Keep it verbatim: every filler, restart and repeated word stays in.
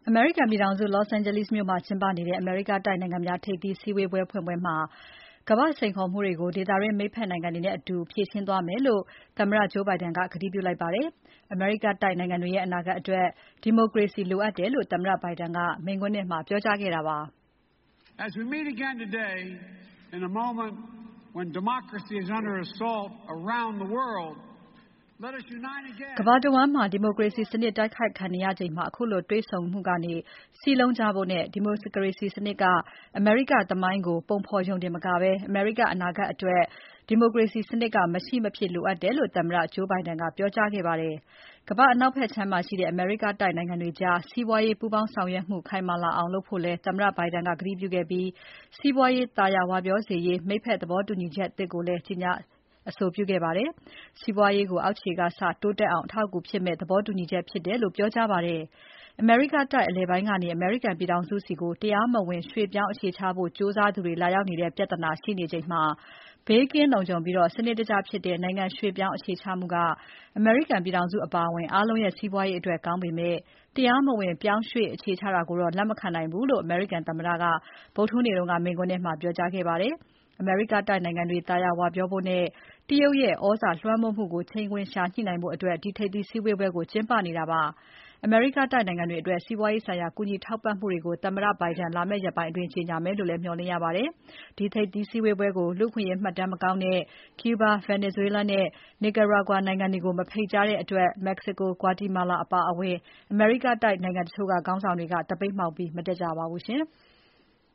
အမေရိကန်ပြည်ထောင်စု Los Angeles မြို့မှာကျင်းပနေတဲ့ အမေရိကတိုက်နိုင်ငံများထိပ်သီးစည်းဝေးပွဲဖွင့်ပွဲမှာ ကမ္ဘာ့စိန်ခေါ်မှုတွေကို ဒေသတွင်းမိတ်ဖက်နိုင်ငံတွေနဲ့အတူ ဖြေရှင်းသွားမယ်လို့ သမ္မတ Joe Biden ကကတိပြုလိုက်ပါတယ်။ အမေရိကတိုက်နိုင်ငံတွေရဲ့ အနာဂတ်အတွက် ဒီမိုကရေစီလိုအပ်တယ်လို့ သမ္မတ Biden ကမိန့်ခွန်းထဲမှာ ပြောကြားခဲ့တာပါ။ As we meet again today in a moment when democracy is under assault around the world, let us unite again. ကမ္ဘာတဝန်းမှာ ဒီမိုကရေစီစနစ်တိုက်ခိုက်ခံနေရချိန်မှာ ခုလိုတွေ့ဆုံမှုကနေ စည်းလုံးကြဖို့နဲ့ ဒီမိုကရေစီစနစ်က အမေရိကသမိုင်းကို ပုံဖော်ရုံတင်မကဘဲ အမေရိကအနာဂတ်အတွက် ဒီမိုကရေစီစနစ်က မရှိမဖြစ်လိုအပ်တယ်လို့ သမ္မတ Joe Biden ကပြောကြားခဲ့ပါတယ်။ ကမ္ဘာ့အနောက်ဘက်ခြမ်းမှာရှိတဲ့ အမေရိကတိုက်နိုင်ငံတွေကြား စီးပွားရေးပူးပေါင်းဆောင်ရွက်မှု ခိုင်မာလာအောင်လုပ်ဖို့လည်း သမ္မတ Biden ကကတိပြုခဲ့ပြီး စီးပွားရေးသာယာဝပြောစေရေး မိတ်ဖက်သဘောတူညီချက်သစ်ကိုလည်း ကြေညာအဆိုပြုခဲ့ပါတယ်။ စီးပွားရေးကို အောက်ခြေကစ တိုးတက်အောင် အထောက်အကူဖြစ်မယ့် သဘောတူညီချက်ဖြစ်တယ်လို့ ပြောကြားပါတယ်။ အမေရိကတိုက်အလယ်ပိုင်းကနေ အမေရိကန်ပြည်ထောင်စုဆီကို တရားမဝင်ရွှေ့ပြောင်းအခြေချဖို့ ကြိုးစားသူတွေ လာရောက်နေတဲ့ ပြဿနာရှိနေချိန်မှာ ဘေးကင်းလုံခြုံပြီး စနစ်တကျဖြစ်တဲ့ နိုင်ငံရွှေ့ပြောင်းအခြေချမှုက အမေရိကန်ပြည်ထောင်စုအပါအဝင် အားလုံးရဲ့စီးပွားရေးအတွက်ကောင်းပေမဲ့ တရားမဝင်ပြောင်းရွှေ့အခြေချတာကိုတော့ လက်မခံနိုင်ဘူးလို့ အမေရိကန်သမ္မတက ဗုဒ္ဓဟူးနေ့က မိန့်ခွန်းထဲမှာ ပြောကြားခဲ့ပါတယ်။ အမေရိကတိုက်နိုင်ငံတွေ သာယာဝပြောဖို့နဲ့ တရုတ်ရဲ့ သြဇာလွှမ်းမိုးမှုကို ချိန်ခွင်လျှာညှိနိုင်ဖို့ ဒီထိပ်သီးစည်းဝေးပွဲကို ကျင်းပနေတာပါ။ အမေရိကတိုက်နိုင်ငံတွေအတွက် စီးပွားရေးဆိုင်ရာ ကူညီထောက်ပံ့မှုတွေကို သမ္မတ Biden လာမယ့်ရက်ပိုင်းအတွင်း ကြေညာမယ်လို့လည်း မျှော်လင့်ရပါတယ်။ ဒီထိပ်သီးစည်းဝေးပွဲကို လူ့အခွင့်အရေးမှတ်တမ်းမကောင်းတဲ့ Cuba, Venezuela နဲ့ Nicaragua နိုင်ငံတွေကို မဖိတ်ကြားတဲ့အတွက် Mexico, Guatemala အပါအဝင် အမေရိကတိုက်နိုင်ငံတချို့က ခေါင်းဆောင်တွေက သပိတ်မှောက်ပြီး မတက်ကြပါဘူး။